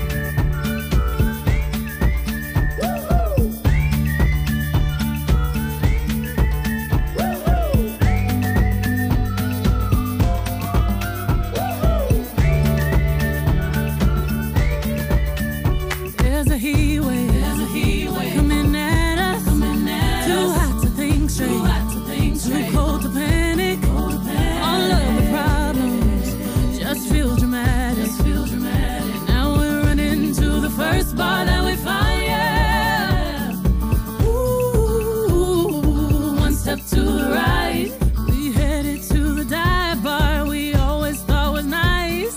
There's a heat wave coming at us. Too hot to think straight, too cold to panic. All of the problems just feel dramatic. Now we're running to the first bar that we find, yeah. Ooh, one step to the right, we headed to the dive bar we always thought was nice.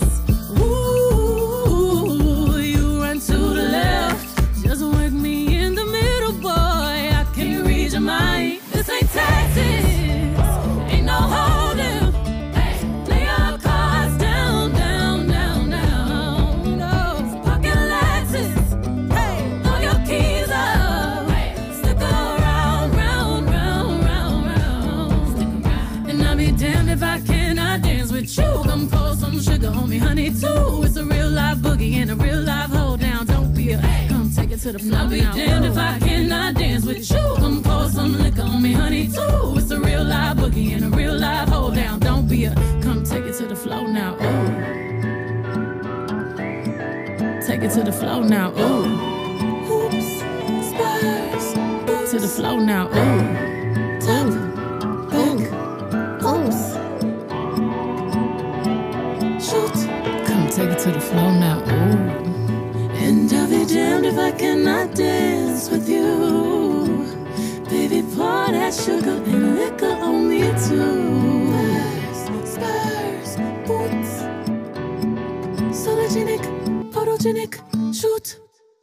Ooh, you run to the left, just wake me in the middle, boy, I can't read your mind. This ain't Texas, ain't no hold'em. Lay your cards down, down, down, down. No, park your Lexus, throw your keys up. Stick around, round, round, round, round. And I'll be damned if I cannot dance with you. Come pour some sugar on me, honey, too. It's a real live boogie and a real live hold down. Don't be a come take it to the floor. I'll be damned if I cannot dance with you. it to the flow now. Ooh. Hoops, spurs, to the flow now. Ooh. Ooh. Back, close. Shoot. Come take it to the flow now. Ooh. And I'll be damned if I cannot dance with you. Baby, pour that sugar and liquor on me too. Spurs, boots. Sologenic, photogenic, shoot.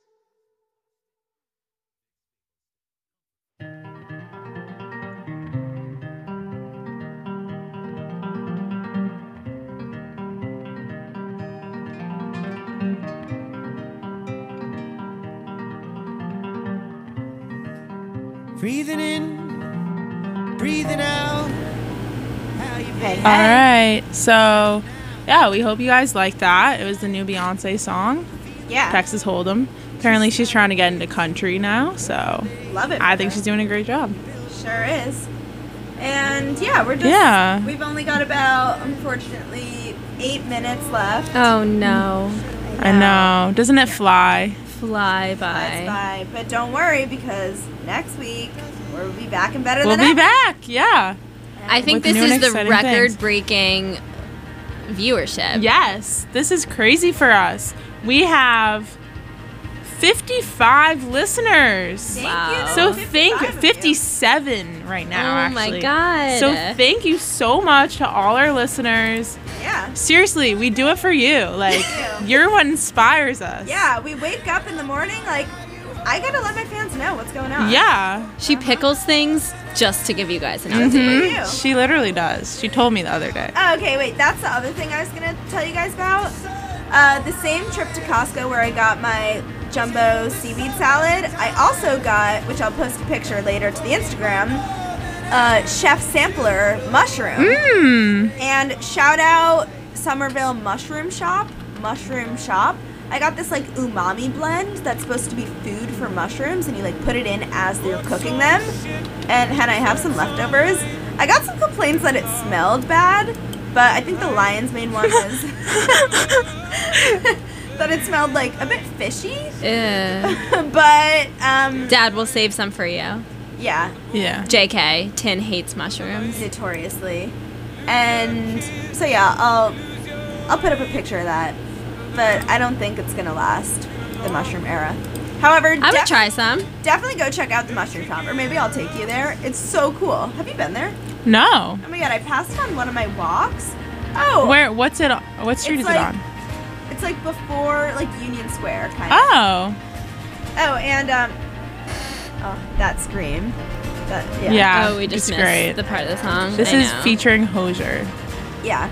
Breathing in, breathing out. How you Hey, All right. So, yeah, we hope you guys liked that. It was the new Beyonce song, Yeah. Texas Hold'em. Apparently, she's trying to get into country now, so Love it. I for think her. she's doing a great job. Sure is. And yeah, we're just. Yeah. We've only got about, unfortunately, 8 minutes left. Oh no. I know. Doesn't it fly? Fly Flies by. by. But don't worry, because next week we'll be back and better We'll than be ever. back. Yeah. I think With this new and is the exciting things. record-breaking viewership. Yes. This is crazy for us. We have 55 listeners. Thank Wow. you. So 55 thank of you. 57 right now, Oh my actually. God. So thank you so much to all our listeners. Yeah. Seriously, we do it for you. Like, Thank you. you're what inspires us. Yeah, we wake up in the morning like, I gotta let my fans know what's going on. Yeah. She pickles things just to give you guys an Just for update. you. She literally does. She told me the other day. Oh, okay, wait. That's the other thing I was gonna tell you guys about. The same trip to Costco where I got my jumbo seaweed salad. I also got, which I'll post a picture later to the Instagram, Chef Sampler mushroom. Mmm. And shout out Somerville Mushroom Shop. I got this like umami blend that's supposed to be food for mushrooms, and you like put it in as you're cooking them. And I have some leftovers. I got some complaints that it smelled bad, but I think the Lion's Mane one was that it smelled like a bit fishy. Ew. But Dad will save some for you. yeah, Yeah. JK, Tin hates mushrooms. notoriously. And so yeah, I'll put up a picture of that, but I don't think it's gonna last the mushroom era. However, I would try some. definitely go check out the mushroom shop, or maybe I'll take you there. It's so cool. Have you been there? No. Oh my god, I passed it on one of my walks. Oh, Where? What's it? What street is like, it on? It's like before like Union Square, kind of. Oh. Oh, and oh, that scream. That yeah. Yeah. Oh, we just it's missed great. the part of the song. This I is know. featuring Hosier. Yeah.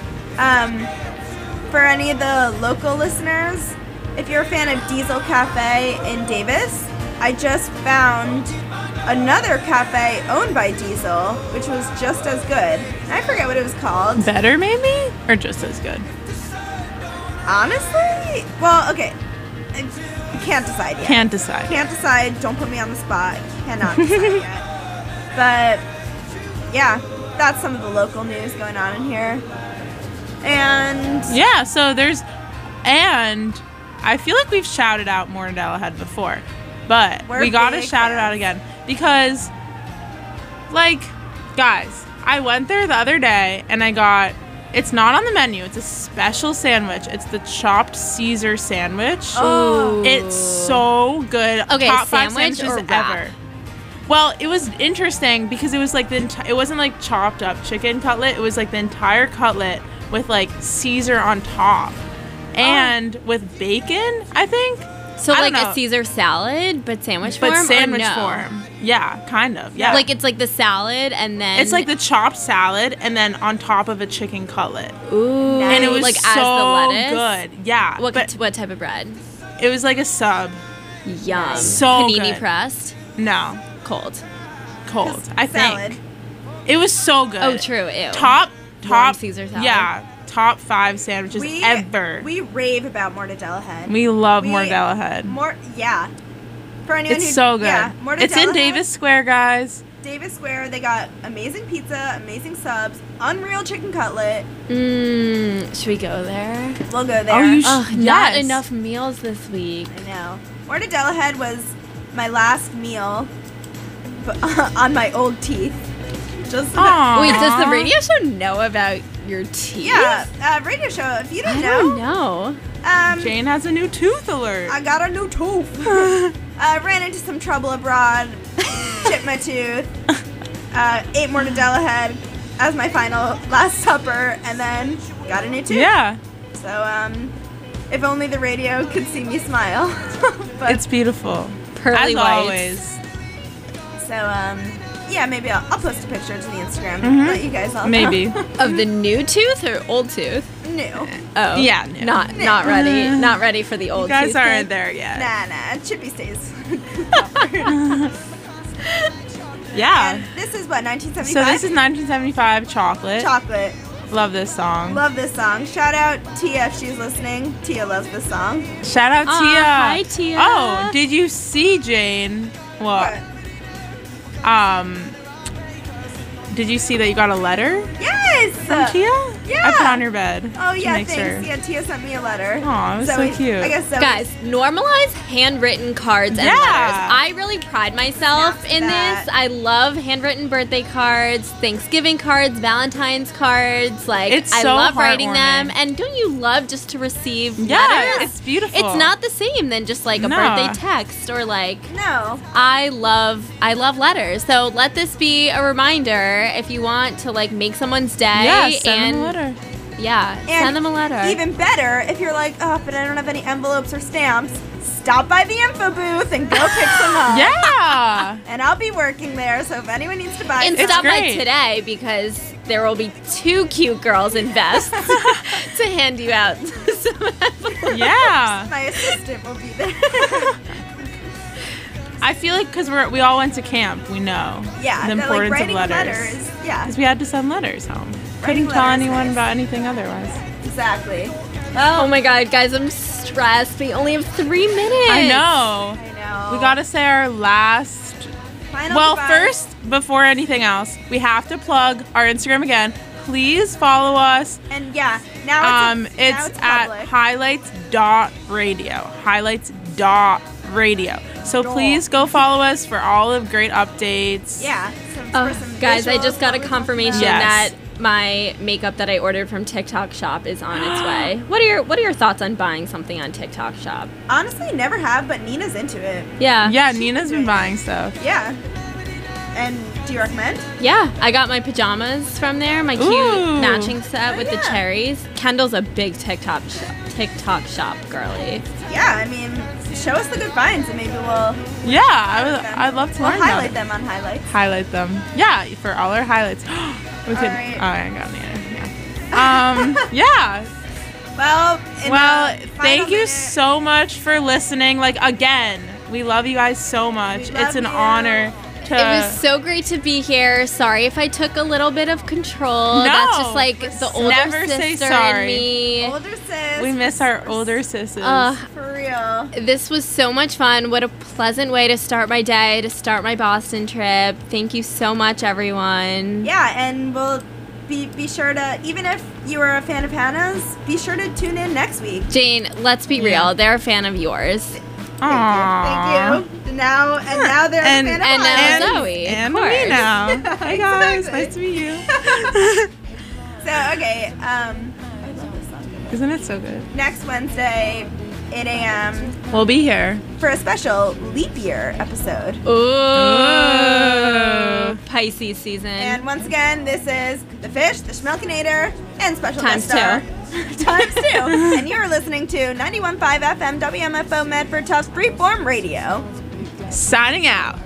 For any of the local listeners, if you're a fan of Diesel Cafe in Davis, I just found another cafe owned by Diesel, which was just as good. And I forget what it was called. Better, maybe? Or just as good? Honestly? Well, okay. I can't decide yet. Can't decide. Can't decide. Don't put me on the spot. Cannot decide yet. But yeah, that's some of the local news going on in here. And Yeah, so there's... And I feel like we've shouted out Mortadella Ahead before. But We're we gotta big shout it out fans. again. Because, like, guys, I went there the other day and I got... It's not on the menu. It's a special sandwich. It's the chopped Caesar sandwich. Oh. It's so good. Okay, Top 5 sandwich sandwiches or wrap? ever. Well, it was interesting because it was like it wasn't like chopped up chicken cutlet. It was like the entire cutlet with like Caesar on top, and with bacon. I think. So I like don't know. a Caesar salad, but sandwich but form? or sandwich no? form. Yeah, kind of. Yeah. Like it's like the salad and then it's like the chopped salad and then on top of a chicken cutlet. ooh, And it was like so as the lettuce. good. Yeah. What but what type of bread? it was like a sub. Yum. So Panini good. pressed, No, cold. cold. I think. salad. It was so good. Oh, true. Ew. Top Caesar salad. Yeah, top 5 sandwiches ever. We rave about Mortadella Head. We love we- Mortadella Head. Yeah. For anyone It's who, so good. Yeah, Mortadella It's in Head, Davis Square, guys. Davis Square. They got amazing pizza, amazing subs, unreal chicken cutlet. Should we go there? We'll go there. Oh, you should. Oh, not enough meals this week. I know. Mortadella Head was my last meal on my old teeth. Just Aw. Wait, does the radio show know about your teeth? yeah, radio show. If you don't I know, don't know. Jane has a new tooth alert. I got a new tooth. Ran into some trouble abroad. Chipped my tooth. Ate Mortadella Head as my final last supper, and then got a new tooth. Yeah. So, if only the radio could see me smile. But, It's beautiful. Pearly As whites. always. so, yeah, maybe I'll post a picture to the Instagram Mm-hmm. and let you guys all Maybe. know. Of the new tooth or old tooth? New. Oh. Yeah, no. Not ready. Not ready for the old You guys tooth. aren't there yet. Nah, Chippy stays. Yeah. And this is what, 1975? So this is 1975 Chocolate. Chocolate. Love this song. Love this song. Shout out Tia if she's listening. Tia loves this song. Shout out Aw, Tia. hi, Tia. Oh, did you see Jane? What? Did you see that you got a letter Yes! from Tia? Yeah. I put on your bed. Oh, to yeah, make thanks. sure. Yeah, Tia sent me a letter. Aw, it was so cute. I guess so. Guys, normalize handwritten cards and Yeah. letters. I really pride myself Snaps in that. this. I love handwritten birthday cards, Thanksgiving cards, Valentine's cards. Like, It's I so love writing them. heartwarming. And don't you love just to receive Yeah, letters? it's beautiful. It's not the same than just like a No. birthday text or like. No. I love letters. So let this be a reminder if you want to like make someone's day. Yeah, send and them a letter. Yeah, And send them a letter. Even better, if you're like, oh, but I don't have any envelopes or stamps, stop by the info booth and go pick some up. Yeah. And I'll be working there, so if anyone needs to buy And some- stop by great. today because there will be 2 cute girls in vests to hand you out some envelopes. Yeah. my assistant will be there. I feel like because we all went to camp, we know Yeah, the that, like, importance writing of letters. Yeah, Because we had to send letters home. Writing Couldn't tell letters, anyone nice. about anything otherwise. exactly. Oh my god, guys, I'm stressed. We only have 3 minutes. I know. I know. We gotta say our last. Final Well, goodbye. first, before anything else, we have to plug our Instagram again. Please follow us. And yeah, now It's it's at public. highlights.radio. Highlights.radio. So please go follow us for all of great updates. Yeah. Oh, for some guys, I visuals, just got a what we talked confirmation about. Yes. that my makeup that I ordered from TikTok Shop is on its way. What are your thoughts on buying something on TikTok Shop? Honestly, never have, but Nina's into it. Yeah. Yeah, Nina's been buying stuff. Yeah. And do you recommend? Yeah, I got my pajamas from there, my cute Ooh. matching set with the yeah. cherries. Kendall's a big TikTok Shop girly. Yeah, I mean, show us the good finds and maybe we'll Yeah, I'd love to we'll learn about highlight it. them on highlights. Highlight them. Yeah, for all our highlights. We could. right. Oh, I got Nina. Yeah. Yeah. Well, in Well, the final thank you minute- so much for listening. Like, again, we love you guys so much. We love It's an you. honor to. It was so great to be here. Sorry if I took a little bit of control. No, That's just like the older never say sister in sorry. me. Older sis. We miss our older sisters. For real. This was so much fun. What a pleasant way to start my day, to start my Boston trip. Thank you so much, everyone. Yeah, and we'll be sure to, even if you are a fan of Hannah's, be sure to tune in next week. Jane, let's be real. They're a fan of yours. Aww. Thank you. Now they're And- a fan of and mine. now Zoe, of And course. me now. Hi guys, Exactly. nice to meet you. So, okay, I love this song. Isn't it so good? Next Wednesday, 8 a.m. We'll be here. for a special leap year episode. Ooh. Pisces season. And once again, this is The Fish, The Schmelkinator, and special Times guest star. Times 2. And you're listening to 91.5 FM WMFO Medford Tufts Freeform Radio. Signing out.